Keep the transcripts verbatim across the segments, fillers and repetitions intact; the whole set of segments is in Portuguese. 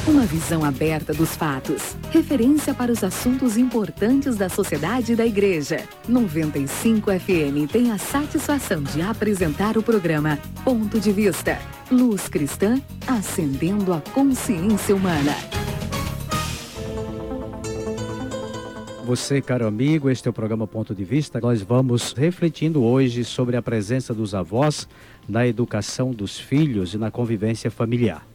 Uma visão aberta dos fatos. Referência para os assuntos importantes da sociedade e da igreja. noventa e cinco F M tem a satisfação de apresentar o programa Ponto de Vista. Luz cristã, acendendo a consciência humana. Você, caro amigo, este é o programa Ponto de Vista. Nós vamos refletindo hoje sobre a presença dos avós na educação dos filhos e na convivência familiar.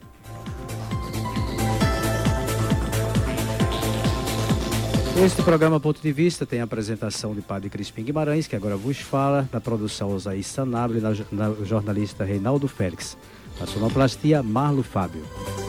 Este programa Ponto de Vista tem a apresentação de Padre Crispim Guimarães, que agora vos fala, na produção Osaí Sanabria, na, na jornalista Reinaldo Félix, na sonoplastia Marlo Fábio.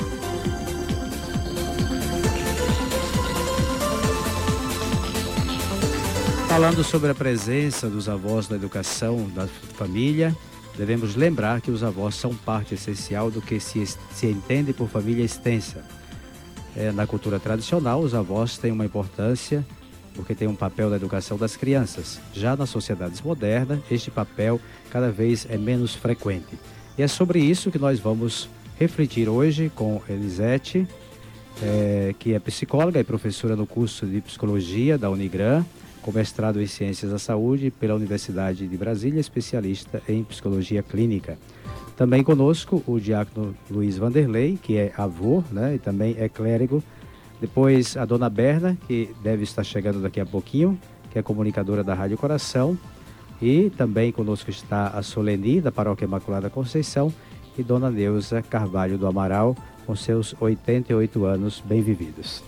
Falando sobre a presença dos avós na educação da família, devemos lembrar que os avós são parte essencial do que se, se entende por família extensa. É, na cultura tradicional, os avós têm uma importância porque têm um papel na educação das crianças. Já nas sociedades modernas, este papel cada vez é menos frequente. E é sobre isso que nós vamos refletir hoje com Elisete, é, que é psicóloga e professora no curso de Psicologia da Unigran, com mestrado em Ciências da Saúde pela Universidade de Brasília, especialista em Psicologia Clínica. Também conosco o diácono Luiz Vanderlei, que é avô, né, e também é clérigo. Depois a dona Berna, que deve estar chegando daqui a pouquinho, que é comunicadora da Rádio Coração. E também conosco está a Soleni, da Paróquia Imaculada Conceição, e dona Neuza Carvalho do Amaral, com seus oitenta e oito anos bem vividos.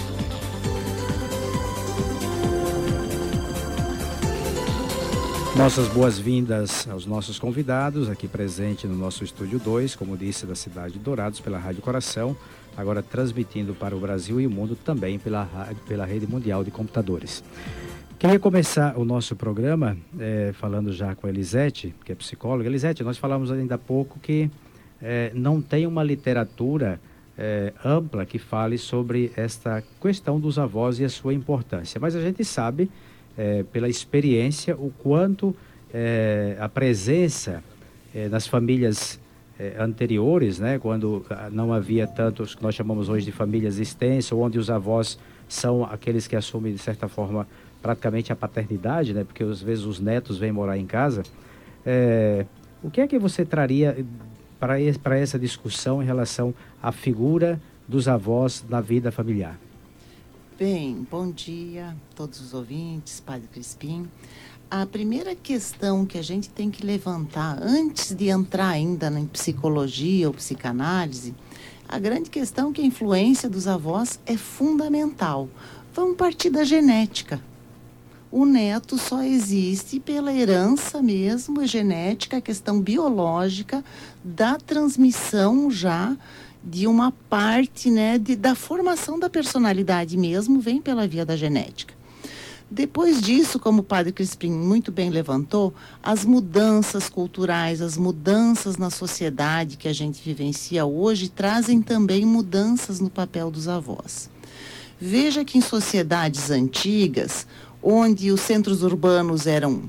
Nossas boas-vindas aos nossos convidados, aqui presente no nosso Estúdio dois, como disse, da cidade de Dourados, pela Rádio Coração, agora transmitindo para o Brasil e o mundo também pela, pela Rede Mundial de Computadores. Queria começar o nosso programa é, falando já com a Elisete, que é psicóloga. Elisete, nós falamos ainda há pouco que é, não tem uma literatura é, ampla que fale sobre esta questão dos avós e a sua importância, mas a gente sabe... É, pela experiência, o quanto é, a presença é, nas famílias é, anteriores, né, quando não havia tantos que nós chamamos hoje de famílias extensas, onde os avós são aqueles que assumem, de certa forma, praticamente a paternidade, né, porque às vezes os netos vêm morar em casa. É, o que é que você traria para essa discussão em relação à figura dos avós na vida familiar? Bem, bom dia a todos os ouvintes, Padre Crispim. A primeira questão que a gente tem que levantar, antes de entrar ainda em psicologia ou psicanálise, a grande questão é que a influência dos avós é fundamental. Vamos partir da genética. O neto só existe pela herança mesmo, a genética, a questão biológica da transmissão já de uma parte, né, de, da formação da personalidade mesmo, vem pela via da genética. Depois disso, como o Padre Crispim muito bem levantou, as mudanças culturais, as mudanças na sociedade que a gente vivencia hoje, trazem também mudanças no papel dos avós. Veja que em sociedades antigas, onde os centros urbanos eram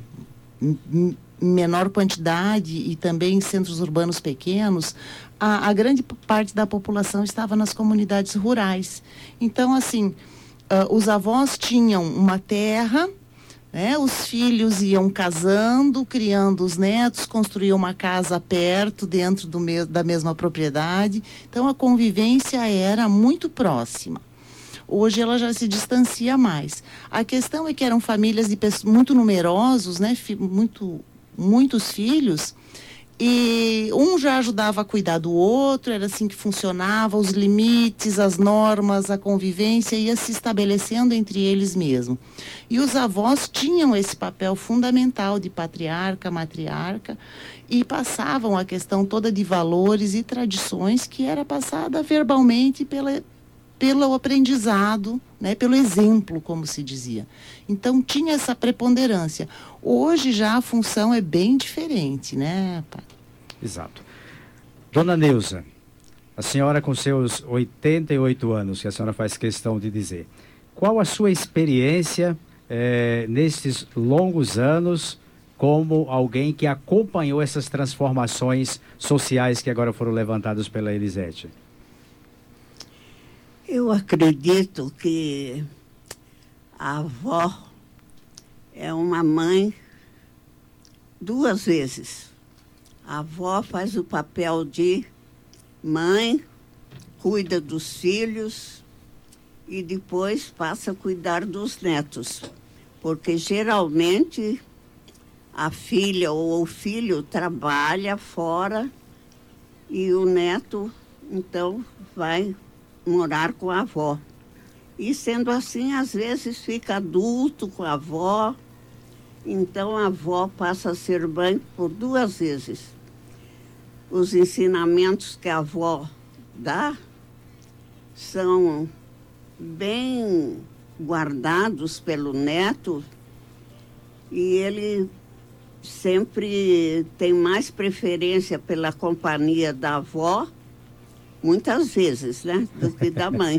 menor quantidade e também centros urbanos pequenos, a, a grande parte da população estava nas comunidades rurais. Então, assim, uh, os avós tinham uma terra, né, os filhos iam casando, criando os netos, construíam uma casa perto, dentro do me- da mesma propriedade. Então, a convivência era muito próxima. Hoje ela já se distancia mais. A questão é que eram famílias de pessoas muito numerosos, né, fi- muito... muitos filhos, e um já ajudava a cuidar do outro, era assim que funcionava, os limites, as normas, a convivência ia se estabelecendo entre eles mesmo. E os avós tinham esse papel fundamental de patriarca, matriarca, e passavam a questão toda de valores e tradições que era passada verbalmente pela, pelo aprendizado, né, pelo exemplo, como se dizia. Então tinha essa preponderância. Hoje já a função é bem diferente, né, pai? Exato. Dona Neuza, a senhora com seus oitenta e oito anos, que a senhora faz questão de dizer, qual a sua experiência eh, nesses longos anos como alguém que acompanhou essas transformações sociais que agora foram levantadas pela Elisete? Eu acredito que a avó é uma mãe duas vezes. A avó faz o papel de mãe, cuida dos filhos e depois passa a cuidar dos netos. Porque geralmente a filha ou o filho trabalha fora e o neto, então, vai morar com a avó. E sendo assim, às vezes fica adulto com a avó. Então, a avó passa a ser mãe por duas vezes. Os ensinamentos que a avó dá são bem guardados pelo neto e ele sempre tem mais preferência pela companhia da avó, muitas vezes, né, do que da mãe.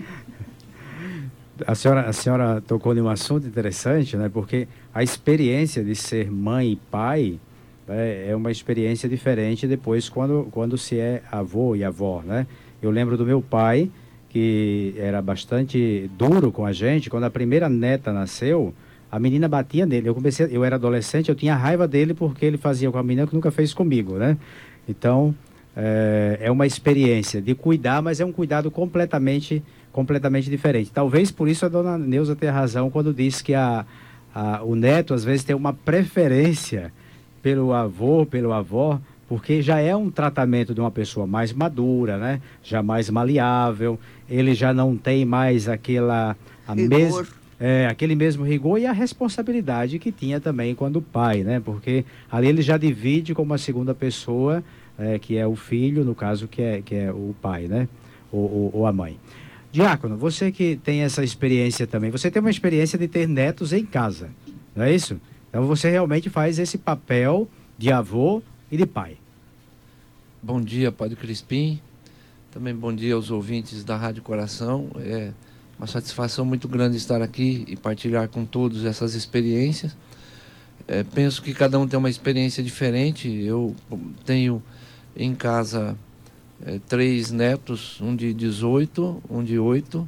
A senhora, a senhora tocou em um assunto interessante, né? Porque a experiência de ser mãe e pai, né, é uma experiência diferente depois quando, quando se é avô e avó, né? Eu lembro do meu pai, que era bastante duro com a gente. Quando a primeira neta nasceu, a menina batia nele. Eu comecei, eu era adolescente, eu tinha raiva dele porque ele fazia com a menina que nunca fez comigo, né? Então, é, é uma experiência de cuidar, mas é um cuidado completamente completamente diferente. Talvez por isso a dona Neuza tenha razão quando diz que a, a, o neto às vezes tem uma preferência pelo avô, pelo avó, porque já é um tratamento de uma pessoa mais madura, né? Já mais maleável, ele já não tem mais aquela a mes, é, aquele mesmo rigor e a responsabilidade que tinha também quando pai, né? Porque ali ele já divide com uma segunda pessoa, é, que é o filho, no caso que é, que é o pai, né? Ou, ou, ou a mãe. Diácono, você que tem essa experiência também, você tem uma experiência de ter netos em casa, não é isso? Então você realmente faz esse papel de avô e de pai. Bom dia, Padre Crispim. Também bom dia aos ouvintes da Rádio Coração. É uma satisfação muito grande estar aqui e partilhar com todos essas experiências. É, penso que cada um tem uma experiência diferente. Eu tenho em casa É, três netos, um de dezoito, um de oito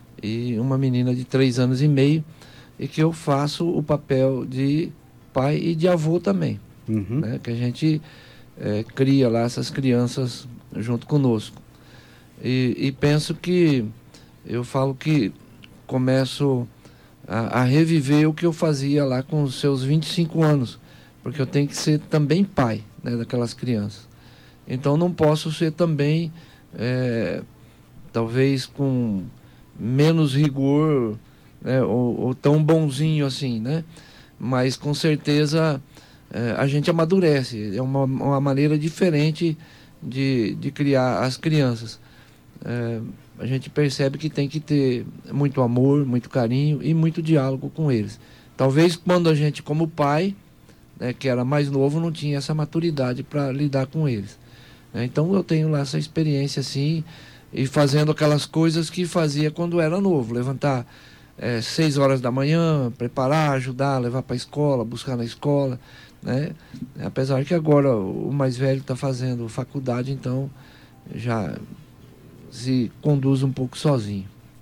e uma menina de três anos e meio, e que eu faço o papel de pai e de avô também, uhum. né? Que a gente é, cria lá essas crianças junto conosco. E, e penso que, eu falo que começo a, a reviver o que eu fazia lá com os seus vinte e cinco anos, porque eu tenho que ser também pai, né, daquelas crianças. Então não posso ser também, é, talvez com menos rigor, né, ou, ou tão bonzinho assim, né? Mas com certeza é, a gente amadurece, é uma, uma maneira diferente de, de criar as crianças. É, a gente percebe que tem que ter muito amor, muito carinho e muito diálogo com eles. Talvez quando a gente, como pai, né, que era mais novo, não tinha essa maturidade para lidar com eles. Então eu tenho lá essa experiência assim, e fazendo aquelas coisas que fazia quando era novo, levantar é, seis horas da manhã, preparar, ajudar, levar para a escola, buscar na escola, né? Apesar que agora o mais velho está fazendo faculdade, então já se conduz um pouco sozinho.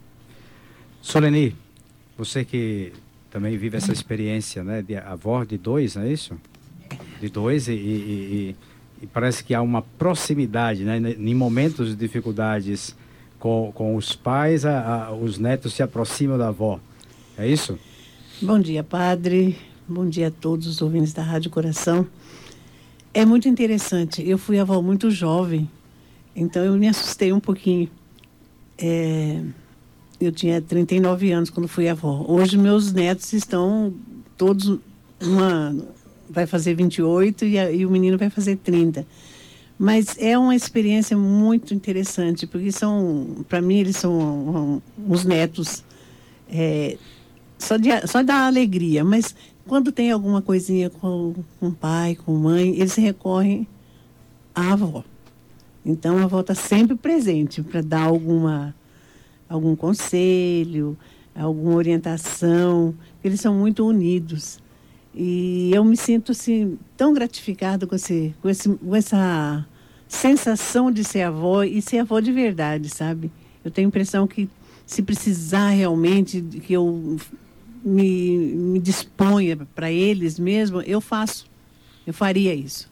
Soleni, você que também vive essa experiência, né, de avó de dois, não é isso? De dois e... e, e... E parece que há uma proximidade, né? Em momentos de dificuldades com, com os pais, a, a, os netos se aproximam da avó. É isso? Bom dia, padre. Bom dia a todos os ouvintes da Rádio Coração. É muito interessante. Eu fui avó muito jovem, então eu me assustei um pouquinho. É, eu tinha trinta e nove anos quando fui avó. Hoje meus netos estão todos... uma vai fazer vinte e oito e, a, e o menino vai fazer trinta. Mas é uma experiência muito interessante, porque são, para mim, eles são um, um, uns netos é, só, de, só dá alegria. Mas quando tem alguma coisinha com, com o pai, com a mãe, eles recorrem à avó. Então, a avó está sempre presente para dar alguma, algum conselho, alguma orientação. Eles são muito unidos. E eu me sinto assim, tão gratificada com, esse, com, esse, com essa sensação de ser avó e ser avó de verdade, sabe? Eu tenho a impressão que se precisar realmente que eu me, me disponha para eles mesmo, eu faço. Eu faria isso.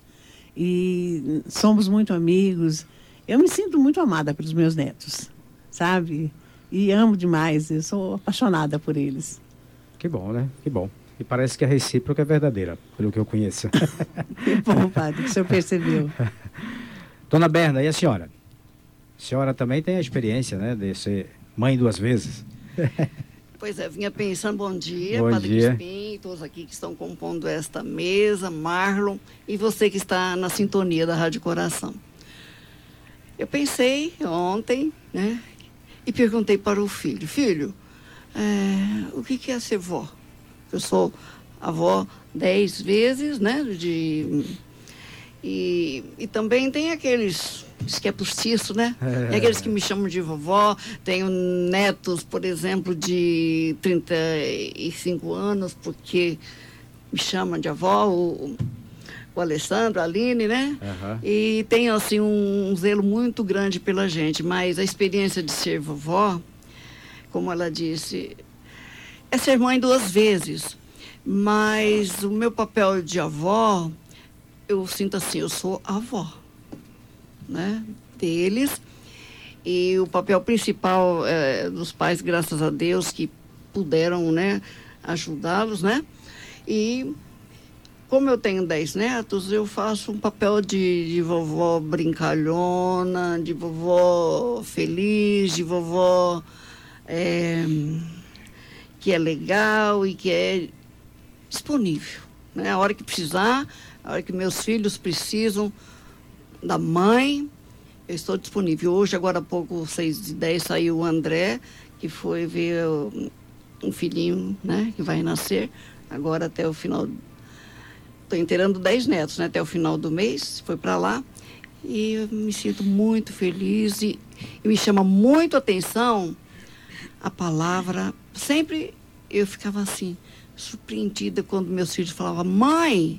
E somos muito amigos. Eu me sinto muito amada pelos meus netos, sabe? E amo demais. Eu sou apaixonada por eles. Que bom, né? Que bom. E parece que a recíproca é verdadeira, pelo que eu conheço. Que bom, padre, que o senhor percebeu. Dona Berna, e a senhora? A senhora também tem a experiência, né, de ser mãe duas vezes. Pois é, vinha pensando, bom dia, bom Padre dia. Crispim, todos aqui que estão compondo esta mesa, Marlon, e você que está na sintonia da Rádio Coração. Eu pensei ontem, né, e perguntei para o filho, filho, é, o que, que é ser vó? Eu sou avó dez vezes, né, de... E, e também tem aqueles, diz que é postiço, né? É. Tem aqueles que me chamam de vovó. Tenho netos, por exemplo, de trinta e cinco anos, porque me chamam de avó, o, o Alessandro, a Aline, né? Uhum. E tenho, assim, um, um zelo muito grande pela gente. Mas a experiência de ser vovó, como ela disse, é ser mãe duas vezes. Mas o meu papel de avó... eu sinto assim, eu sou a avó, né, deles, e o papel principal é, dos pais, graças a Deus, que puderam, né, ajudá-los, né, e como eu tenho dez netos, eu faço um papel de, de vovó brincalhona, de vovó feliz, de vovó é, que é legal e que é disponível, né, a hora que precisar. A hora que meus filhos precisam da mãe, eu estou disponível. Hoje, agora há pouco, seis e dez, saiu o André, que foi ver um filhinho, né, que vai nascer. Agora até o final... Estou inteirando dez netos, né, até o final do mês, foi para lá. E eu me sinto muito feliz e, e me chama muito a atenção a palavra. Sempre eu ficava assim, surpreendida quando meus filhos falavam, mãe...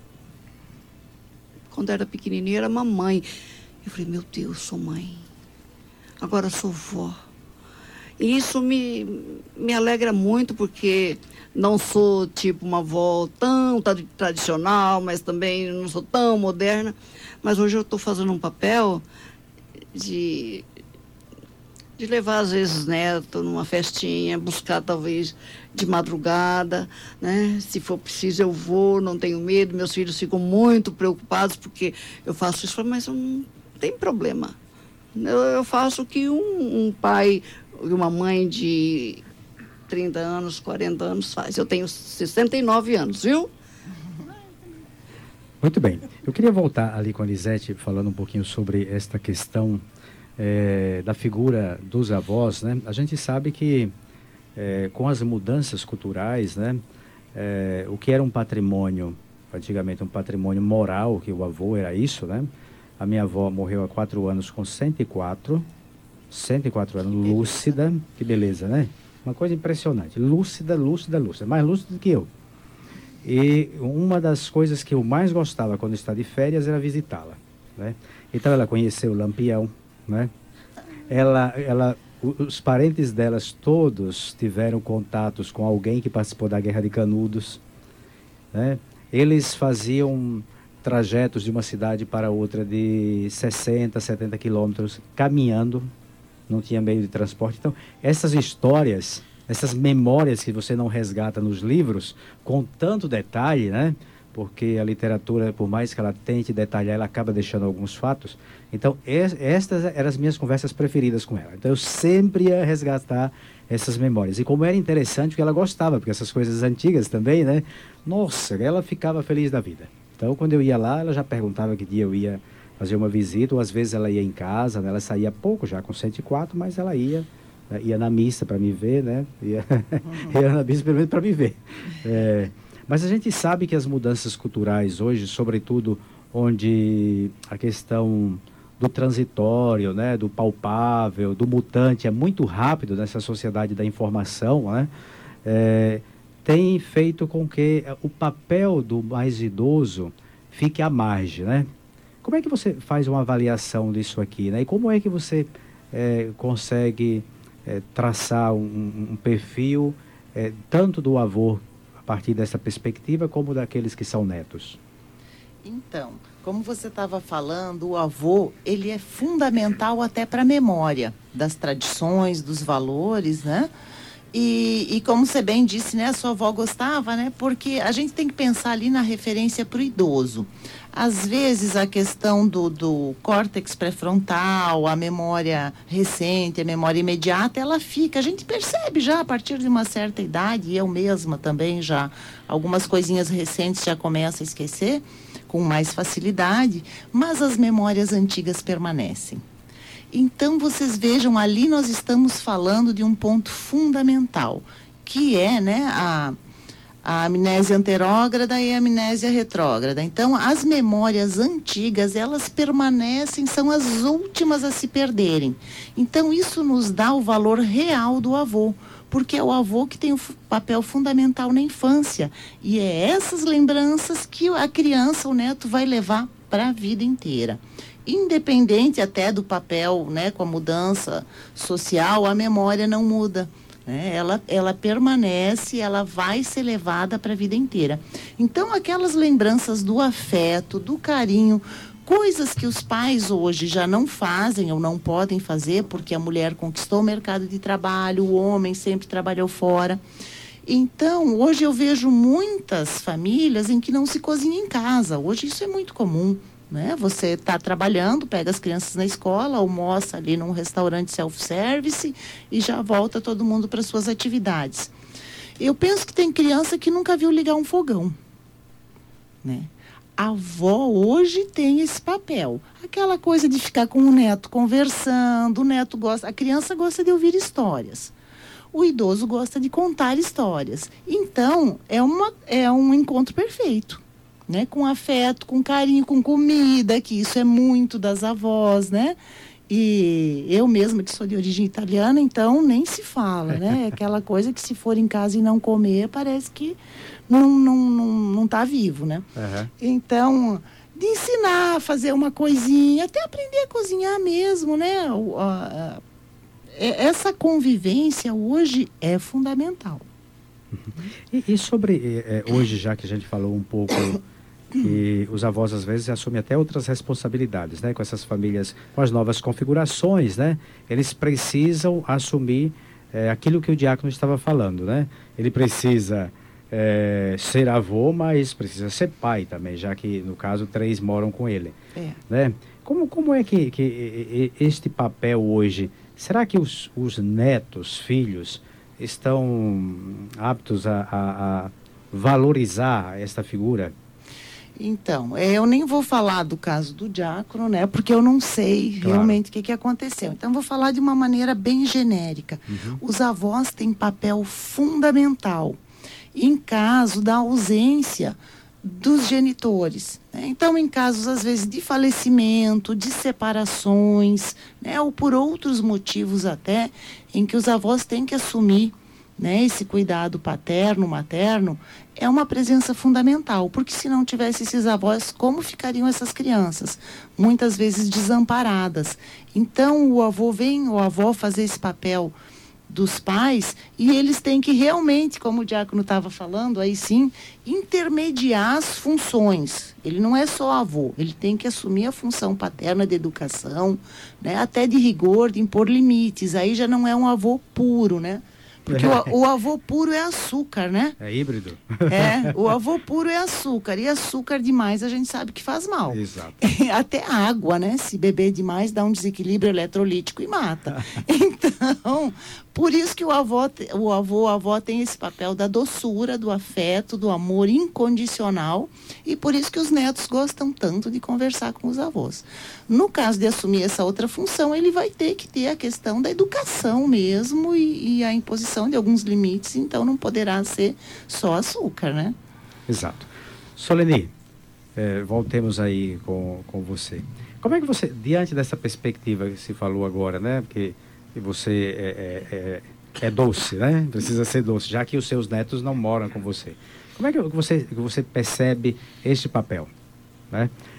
Quando era pequenininha, era mamãe. Eu falei, meu Deus, sou mãe. Agora sou vó. E isso me, me alegra muito, porque não sou tipo uma avó tão tradicional, mas também não sou tão moderna. Mas hoje eu estou fazendo um papel de, de levar, às vezes, neto numa festinha, buscar, talvez, de madrugada, né? Se for preciso, eu vou, não tenho medo. Meus filhos ficam muito preocupados porque eu faço isso, mas não tem problema. Eu, eu faço o que um, um pai e uma mãe de trinta anos, quarenta anos faz. Eu tenho sessenta e nove anos, viu? Muito bem. Eu queria voltar ali com a Lisete, falando um pouquinho sobre esta questão é, da figura dos avós, né? A gente sabe que É, com as mudanças culturais, né, é, o que era um patrimônio, antigamente um patrimônio moral, que o avô era isso, né? A minha avó morreu há quatro anos com cento e quatro, cento e quatro anos, lúcida, que beleza, né? Uma coisa impressionante, lúcida, lúcida, lúcida, mais lúcida do que eu. E uma das coisas que eu mais gostava quando estava de férias era visitá-la, né? Então ela conheceu o Lampião, né? Ela, ela Os parentes delas todos tiveram contatos com alguém que participou da Guerra de Canudos, né? Eles faziam trajetos de uma cidade para outra de sessenta, setenta quilômetros, caminhando, não tinha meio de transporte. Então, essas histórias, essas memórias que você não resgata nos livros, com tanto detalhe, né? Porque a literatura, por mais que ela tente detalhar, ela acaba deixando alguns fatos. Então, es, estas eram as minhas conversas preferidas com ela. Então, eu sempre ia resgatar essas memórias. E como era interessante, porque ela gostava, porque essas coisas antigas também, né? Nossa, ela ficava feliz da vida. Então, quando eu ia lá, ela já perguntava que dia eu ia fazer uma visita, ou às vezes ela ia em casa, né? Ela saía pouco já, com cento e quatro, mas ela ia, né? Ia na missa para me ver, né? Ia, uhum. ia na missa pelo menos para me ver. É... Mas a gente sabe que as mudanças culturais hoje, sobretudo onde a questão do transitório, né, do palpável, do mutante é muito rápido nessa sociedade da informação, né, é, tem feito com que o papel do mais idoso fique à margem, né? Como é que você faz uma avaliação disso aqui, né? E como é que você é, consegue é, traçar um, um perfil é, tanto do avô a partir dessa perspectiva como daqueles que são netos? Então, como você estava falando, o avô, ele é fundamental até para a memória das tradições, dos valores, né? E, e como você bem disse, né, a sua avó gostava, né? Porque a gente tem que pensar ali na referência para o idoso. Às vezes a questão do, do córtex pré-frontal, a memória recente, a memória imediata, ela fica, a gente percebe já a partir de uma certa idade, e eu mesma também já, algumas coisinhas recentes já começo a esquecer com mais facilidade, mas as memórias antigas permanecem. Então, vocês vejam, ali nós estamos falando de um ponto fundamental, que é, né, a, a amnésia anterógrada e a amnésia retrógrada. Então, as memórias antigas, elas permanecem, são as últimas a se perderem. Então, isso nos dá o valor real do avô, porque é o avô que tem o papel fundamental na infância. E é essas lembranças que a criança, o neto, vai levar para a vida inteira. Independente até do papel, né, com a mudança social, a memória não muda, né? Ela, ela permanece, ela vai ser levada para a vida inteira. Então, aquelas lembranças do afeto, do carinho, coisas que os pais hoje já não fazem ou não podem fazer, porque a mulher conquistou o mercado de trabalho, o homem sempre trabalhou fora. Então, hoje eu vejo muitas famílias em que não se cozinha em casa. Hoje isso é muito comum. Né? Você está trabalhando, pega as crianças na escola, almoça ali num restaurante self-service e já volta todo mundo para suas atividades. Eu penso que tem criança que nunca viu ligar um fogão. Né? A avó hoje tem esse papel. Aquela coisa de ficar com o neto conversando, o neto gosta, a criança gosta de ouvir histórias. O idoso gosta de contar histórias. Então, é, uma, é um encontro perfeito. Né, com afeto, com carinho, com comida, que isso é muito das avós, né? E eu mesma, que sou de origem italiana, então nem se fala, né? Aquela coisa que se for em casa e não comer, parece que não, não, não, não tá vivo, né? Uhum. Então, de ensinar a fazer uma coisinha, até aprender a cozinhar mesmo, né? Essa convivência hoje é fundamental. E, e sobre, é, hoje, já que a gente falou um pouco... E os avós às vezes assumem até outras responsabilidades, né? Com essas famílias, com as novas configurações, né? Eles precisam assumir é, aquilo que o diácono estava falando, né? Ele precisa é, ser avô, mas precisa ser pai também, já que no caso três moram com ele, é. Né? Como, como é que, que este papel hoje, será que os, os netos, filhos, estão aptos a, a, a valorizar esta figura? Então, eu nem vou falar do caso do diácono, né? Porque eu não sei claro. realmente o que, que aconteceu. Então, vou falar de uma maneira bem genérica. Uhum. Os avós têm papel fundamental em caso da ausência dos genitores. Né? Então, em casos, às vezes, de falecimento, de separações, né? Ou por outros motivos até, em que os avós têm que assumir, né, esse cuidado paterno, materno, é uma presença fundamental, porque se não tivesse esses avós, como ficariam essas crianças? Muitas vezes desamparadas. Então, o avô vem, o avô fazer esse papel dos pais, e eles têm que realmente, como o diácono estava falando, aí sim, intermediar as funções. Ele não é só avô, ele tem que assumir a função paterna de educação, né, até de rigor, de impor limites. Aí já não é um avô puro, né? Porque o, o avô puro é açúcar, né? É híbrido. É, o avô puro é açúcar. E açúcar demais a gente sabe que faz mal. Exato. Até água, né? Se beber demais dá um desequilíbrio eletrolítico e mata. Então, por isso que o avô, o avô, a avó tem esse papel da doçura, do afeto, do amor incondicional. E por isso que os netos gostam tanto de conversar com os avós. No caso de assumir essa outra função, ele vai ter que ter a questão da educação mesmo e, e a imposição de alguns limites, então não poderá ser só açúcar, né? Exato. Soleni, é, voltemos aí com, com você. Como é que você, diante dessa perspectiva que se falou agora, né? Porque você é, é, é, é doce, né? Precisa ser doce, já que os seus netos não moram com você. Como é que você, que você percebe este papel, né?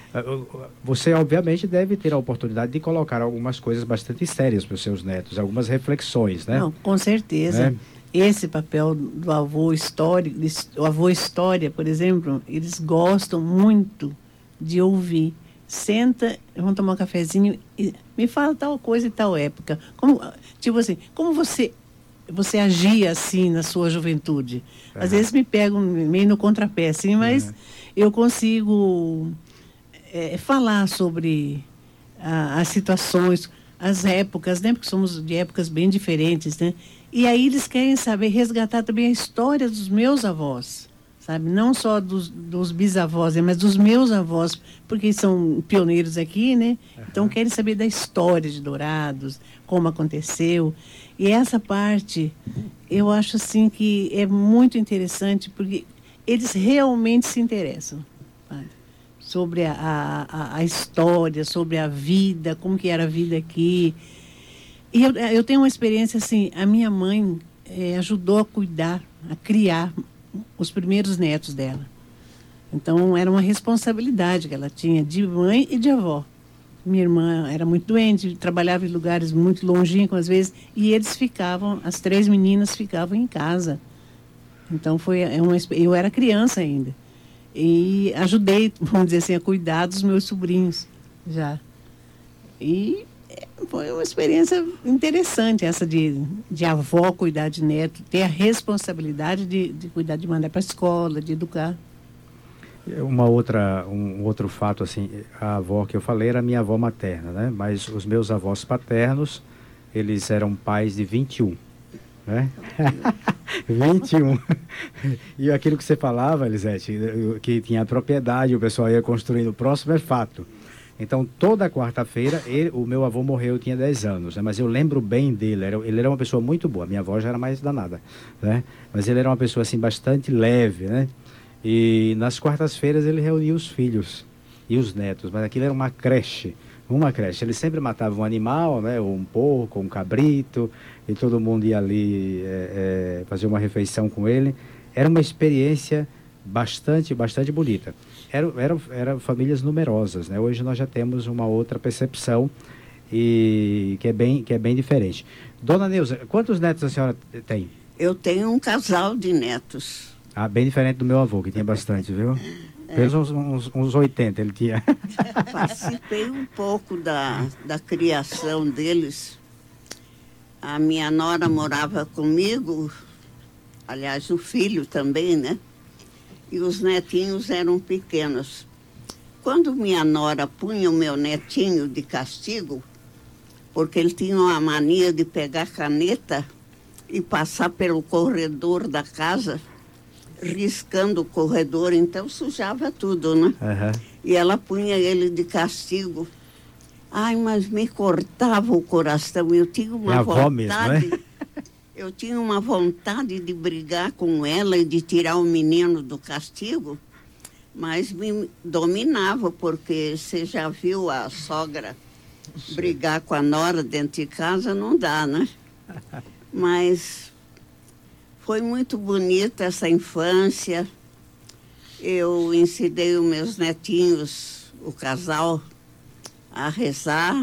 Você, obviamente, deve ter a oportunidade de colocar algumas coisas bastante sérias para os seus netos, algumas reflexões, né? Não, com certeza. Né? Esse papel do avô histórico, o avô história, por exemplo, eles gostam muito de ouvir. Senta, vamos tomar um cafezinho e me fala tal coisa e tal época. Como, tipo assim, como você, você agia assim na sua juventude? Uhum. Às vezes me pegam meio no contrapé, assim, mas uhum. eu consigo é, falar sobre a, as situações, as épocas, né? Porque somos de épocas bem diferentes, né? E aí eles querem saber, resgatar também a história dos meus avós, sabe? Não só dos, dos bisavós, mas dos meus avós, porque são pioneiros aqui, né? Uhum. Então querem saber da história de Dourados, como aconteceu. E essa parte, eu acho assim que é muito interessante, porque eles realmente se interessam, sabe? Sobre a, a, a história, sobre a vida, como que era a vida aqui. E eu, eu tenho uma experiência assim, a minha mãe é, ajudou a cuidar, a criar os primeiros netos dela. Então, era uma responsabilidade que ela tinha de mãe e de avó. Minha irmã era muito doente, trabalhava em lugares muito longínquos às vezes, e eles ficavam, as três meninas ficavam em casa. Então, foi uma, eu era criança ainda. E ajudei, vamos dizer assim, a cuidar dos meus sobrinhos já. E foi uma experiência interessante essa de, de avó cuidar de neto, ter a responsabilidade de, de cuidar, de mandar para a escola, de educar. Uma outra, um outro fato, assim, a avó que eu falei era minha avó materna, né? Mas os meus avós paternos, eles eram pais de vinte e um, né? vinte e um. E aquilo que você falava, Elisete, que tinha propriedade, o pessoal ia construindo o próximo, é fato. Então, toda quarta-feira, ele, o meu avô morreu, eu tinha dez anos, né? Mas eu lembro bem dele, era, ele era uma pessoa muito boa, minha avó já era mais danada, né? Mas ele era uma pessoa, assim, bastante leve, né? E nas quartas-feiras ele reunia os filhos e os netos, mas aquilo era uma creche, uma creche. Ele sempre matava um animal, né? Ou um porco, um cabrito, e todo mundo ia ali é, é, fazer uma refeição com ele. Era uma experiência bastante, bastante bonita. Eram era, era famílias numerosas, né? Hoje nós já temos uma outra percepção e que é bem, que é bem diferente. Dona Neuza, quantos netos a senhora tem? Eu tenho um casal de netos. Ah, bem diferente do meu avô, que tinha bastante, viu? É. Pelos uns, uns, uns oitenta ele tinha. Participei um pouco da, da criação deles. A minha nora morava comigo, aliás, o filho também, né? E os netinhos eram pequenos. Quando minha nora punha o meu netinho de castigo, porque ele tinha uma mania de pegar caneta e passar pelo corredor da casa, riscando o corredor, então sujava tudo, né? Uhum. E ela punha ele de castigo. Ai, mas me cortava o coração. Eu tinha uma é vontade... Mesmo, né? Eu tinha uma vontade de brigar com ela e de tirar o menino do castigo, mas me dominava, porque você já viu a sogra Sim. brigar com a nora dentro de casa, não dá, né? Mas foi muito bonita essa infância. Eu ensinei os meus netinhos, o casal, a rezar.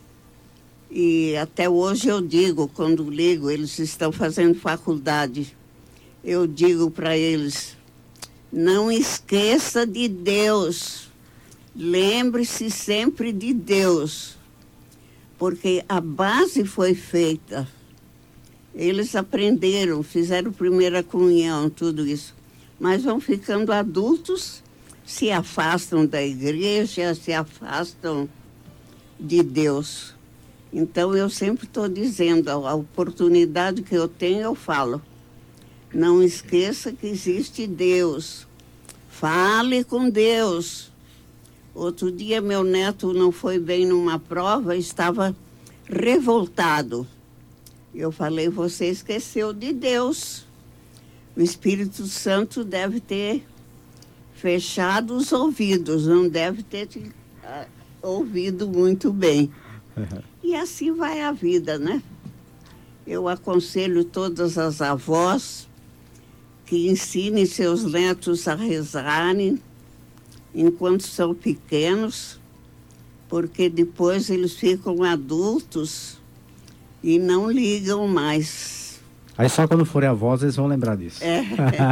E até hoje eu digo, quando ligo, eles estão fazendo faculdade, eu digo para eles, não esqueça de Deus, lembre-se sempre de Deus, porque a base foi feita. Eles aprenderam, fizeram primeira comunhão, tudo isso, mas vão ficando adultos, se afastam da igreja, se afastam de Deus. Então, eu sempre estou dizendo, a oportunidade que eu tenho, eu falo. Não esqueça que existe Deus. Fale com Deus. Outro dia, meu neto não foi bem numa prova, estava revoltado. Eu falei, você esqueceu de Deus. O Espírito Santo deve ter fechado os ouvidos, não deve ter te, uh, ouvido muito bem. E assim vai a vida, né? Eu aconselho todas as avós que ensinem seus netos a rezarem, enquanto são pequenos, porque depois eles ficam adultos e não ligam mais. Aí só quando forem avós eles vão lembrar disso. É.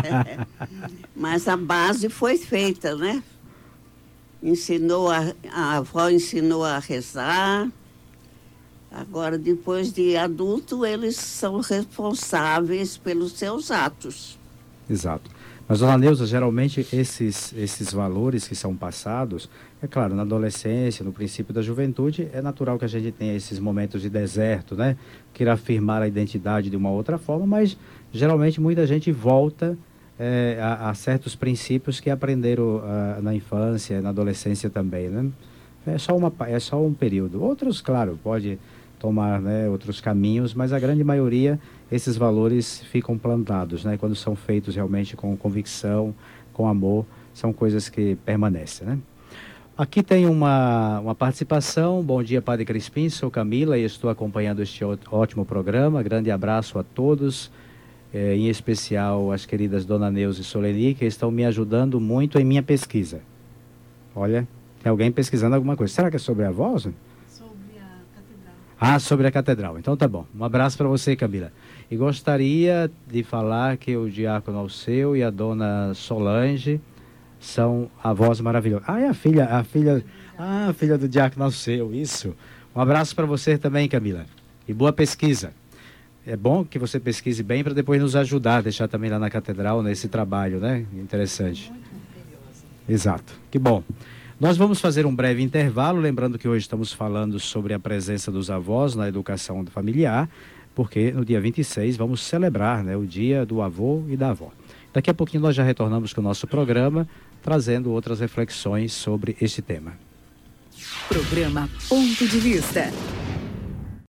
Mas a base foi feita, né? Ensinou a, a avó ensinou a rezar. Agora, depois de adulto, eles são responsáveis pelos seus atos. Exato. Mas, dona Neuza, geralmente esses, esses valores que são passados, é claro, na adolescência, no princípio da juventude, é natural que a gente tenha esses momentos de deserto, né? Queira afirmar a identidade de uma outra forma, mas geralmente muita gente volta é, a, a certos princípios que aprenderam uh, na infância, na adolescência também, né? É só, uma, é só um período. Outros, claro, pode tomar, né, outros caminhos, mas a grande maioria, esses valores ficam plantados, né? Quando são feitos realmente com convicção, com amor, são coisas que permanecem, né? Aqui tem uma, uma participação. Bom dia, Padre Crispim, sou Camila e estou acompanhando este ótimo programa. Grande abraço a todos, eh, em especial as queridas Dona Neuza e Soleni, que estão me ajudando muito em minha pesquisa. Olha, tem alguém pesquisando alguma coisa. Será que é sobre a voz? Sobre a catedral. Ah, sobre a catedral. Então tá bom. Um abraço para você, Camila. E gostaria de falar que o diácono Alceu e a Dona Solange são avós maravilhosos. Ah, é a filha, a filha, ah, a filha do diácono Alceu, isso. Um abraço para você também, Camila. E boa pesquisa. É bom que você pesquise bem para depois nos ajudar, deixar também lá na catedral, nesse trabalho, né? Interessante. Exato. Que bom. Nós vamos fazer um breve intervalo, lembrando que hoje estamos falando sobre a presença dos avós na educação familiar, porque no dia vinte e seis vamos celebrar, né, o dia do avô e da avó. Daqui a pouquinho nós já retornamos com o nosso programa, trazendo outras reflexões sobre este tema. Programa Ponto de Vista.